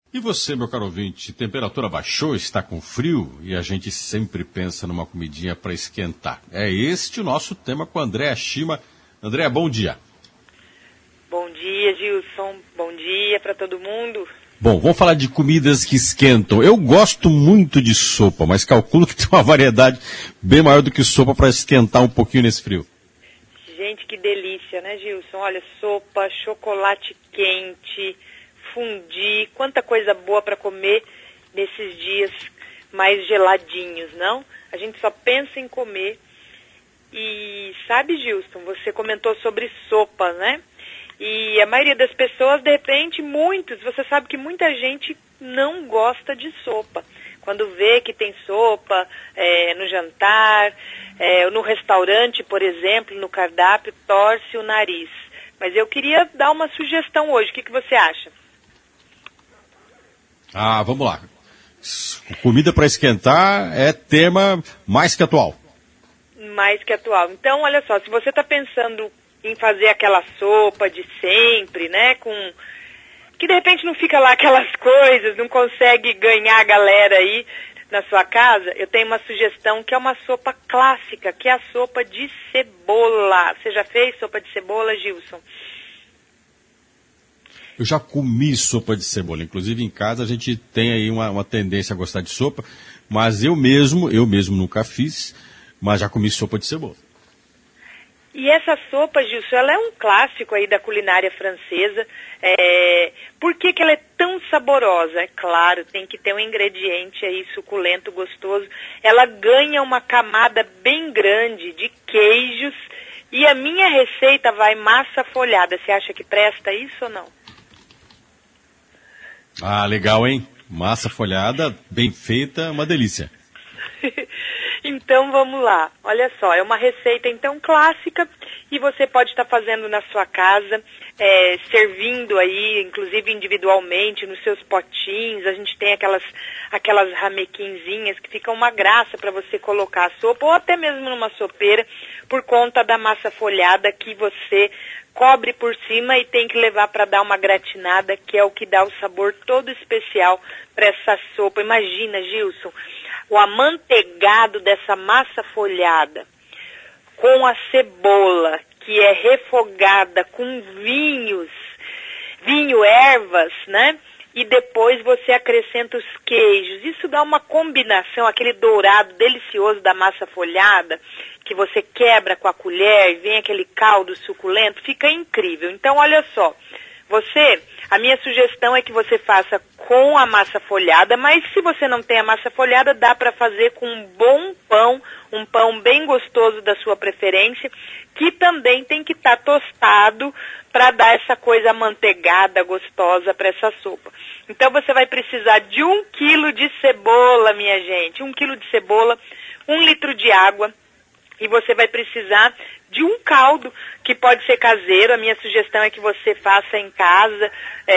E você, meu caro ouvinte, temperatura baixou, está com frio e a gente sempre pensa numa comidinha para esquentar. É este o nosso tema com a Andréa Shima. Andréa, bom dia. Bom dia, Gilson. Bom dia para todo mundo. Bom, vamos falar de comidas que esquentam. Eu gosto muito de sopa, mas calculo que tem uma variedade bem maior do que sopa para esquentar um pouquinho nesse frio. Gente, que delícia, né, Gilson? Olha, sopa, chocolate quente, fundi, quanta coisa boa para comer nesses dias mais geladinhos, não? A gente só pensa em comer. E sabe, Gilson, você comentou sobre sopa, né? E a maioria das pessoas, de repente, você sabe que muita gente não gosta de sopa. Quando vê que tem sopa no jantar, no restaurante, por exemplo, no cardápio, torce o nariz. Mas eu queria dar uma sugestão hoje, o que você acha? Ah, vamos lá. Comida para esquentar é tema mais que atual. Mais que atual. Então, olha só, se você está pensando em fazer aquela sopa de sempre, né, que de repente não fica lá aquelas coisas, não consegue ganhar a galera aí na sua casa, eu tenho uma sugestão que é uma sopa clássica, que é a sopa de cebola. Você já fez sopa de cebola, Gilson? Eu já comi sopa de cebola, inclusive em casa a gente tem aí uma tendência a gostar de sopa, mas eu mesmo nunca fiz, mas já comi sopa de cebola. E essa sopa, Gilson, ela é um clássico aí da culinária francesa. Por que ela é tão saborosa? É claro, tem que ter um ingrediente aí suculento, gostoso. Ela ganha uma camada bem grande de queijos e a minha receita vai massa folhada. Você acha que presta isso ou não? Ah, legal, hein? Massa folhada, bem feita, uma delícia. Então vamos lá, olha só, é uma receita então clássica e você pode estar fazendo na sua casa, servindo aí, inclusive individualmente, nos seus potinhos. A gente tem aquelas ramequinzinhas que ficam uma graça para você colocar a sopa, ou até mesmo numa sopeira, por conta da massa folhada que você cobre por cima e tem que levar para dar uma gratinada, que é o que dá o sabor todo especial para essa sopa. Imagina, Gilson, o amanteigado dessa massa folhada com a cebola, que é refogada com ervas, né? E depois você acrescenta os queijos. Isso dá uma combinação, aquele dourado delicioso da massa folhada, que você quebra com a colher e vem aquele caldo suculento, fica incrível. Então, olha só, a minha sugestão é que você faça com a massa folhada, mas se você não tem a massa folhada, dá para fazer com um bom pão, um pão bem gostoso da sua preferência, que também tem que estar tostado para dar essa coisa amanteigada, gostosa para essa sopa. Então você vai precisar de 1 quilo de cebola, minha gente, 1 quilo de cebola, 1 litro de água, e você vai precisar de um caldo, que pode ser caseiro. A minha sugestão é que você faça em casa.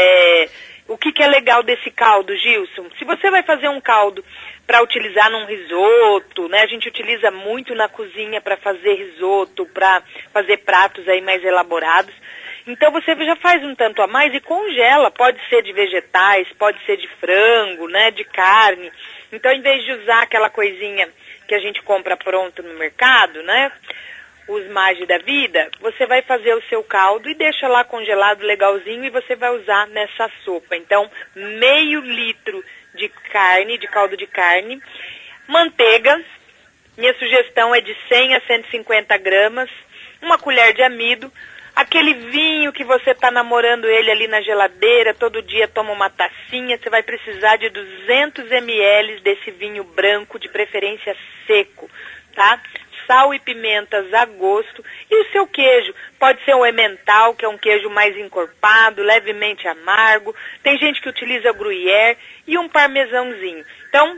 O que é legal desse caldo, Gilson? Se você vai fazer um caldo para utilizar num risoto, né? A gente utiliza muito na cozinha para fazer risoto, para fazer pratos aí mais elaborados. Então você já faz um tanto a mais e congela. Pode ser de vegetais, pode ser de frango, né? De carne. Então, em vez de usar aquela coisinha que a gente compra pronto no mercado, né? Os Maggi da vida, você vai fazer o seu caldo e deixa lá congelado legalzinho e você vai usar nessa sopa. Então, meio litro de carne, de caldo de carne, manteiga, minha sugestão é de 100 a 150 gramas, uma colher de amido, aquele vinho que você está namorando ele ali na geladeira, todo dia toma uma tacinha, você vai precisar de 200 ml desse vinho branco, de preferência seco, tá? Sal e pimentas a gosto, e o seu queijo, pode ser um emmental, que é um queijo mais encorpado, levemente amargo, tem gente que utiliza gruyère, e um parmesãozinho. Então,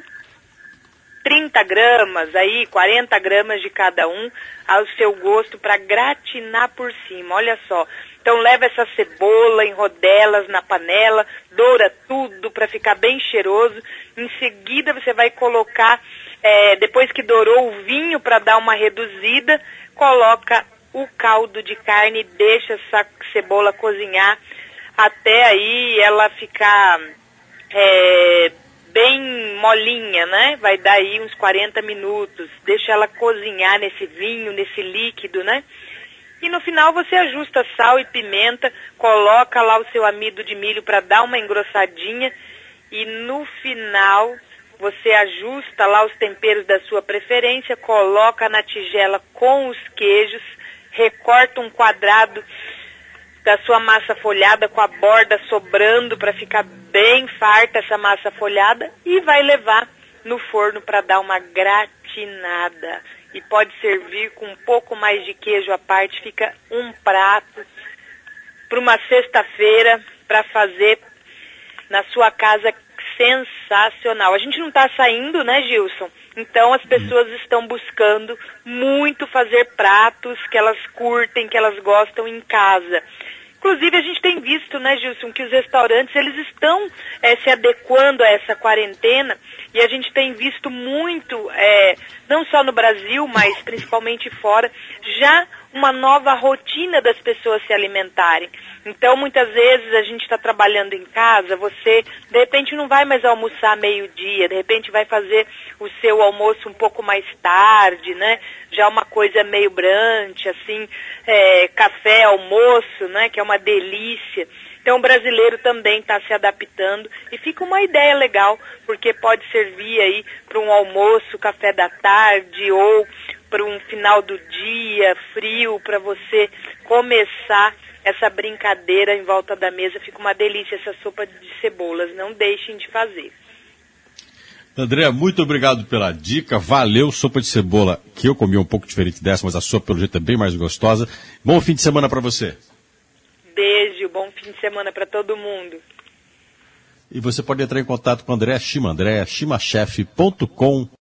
30 gramas, aí 40 gramas de cada um, ao seu gosto, para gratinar por cima, olha só. Então leva essa cebola em rodelas na panela, doura tudo para ficar bem cheiroso, em seguida você vai colocar, depois que dourou o vinho para dar uma reduzida, coloca o caldo de carne e deixa essa cebola cozinhar até aí ela ficar bem molinha, né? Vai dar aí uns 40 minutos. Deixa ela cozinhar nesse vinho, nesse líquido, né? E no final você ajusta sal e pimenta, coloca lá o seu amido de milho para dar uma engrossadinha e no final você ajusta lá os temperos da sua preferência, coloca na tigela com os queijos, recorta um quadrado da sua massa folhada com a borda sobrando para ficar bem farta essa massa folhada e vai levar no forno para dar uma gratinada. E pode servir com um pouco mais de queijo à parte, fica um prato para uma sexta-feira para fazer na sua casa, sensacional. A gente não está saindo, né, Gilson? Então as pessoas estão buscando muito fazer pratos que elas curtem, que elas gostam em casa. Inclusive a gente tem visto, né, Gilson, que os restaurantes eles estão se adequando a essa quarentena e a gente tem visto muito, não só no Brasil, mas principalmente fora, já uma nova rotina das pessoas se alimentarem. Então, muitas vezes a gente está trabalhando em casa, você, de repente, não vai mais almoçar meio-dia, de repente vai fazer o seu almoço um pouco mais tarde, né? Já uma coisa meio brunch, assim, café, almoço, né? Que é uma delícia. Então, o brasileiro também está se adaptando e fica uma ideia legal, porque pode servir aí para um almoço, café da tarde ou para um final do dia frio, para você começar essa brincadeira em volta da mesa. Fica uma delícia essa sopa de cebolas, não deixem de fazer. Andréa, muito obrigado pela dica, valeu, sopa de cebola, que eu comi um pouco diferente dessa, mas a sua pelo jeito é bem mais gostosa. Bom fim de semana para você. Beijo, bom fim de semana para todo mundo. E você pode entrar em contato com a Andréa Shima, andreashimachef.com.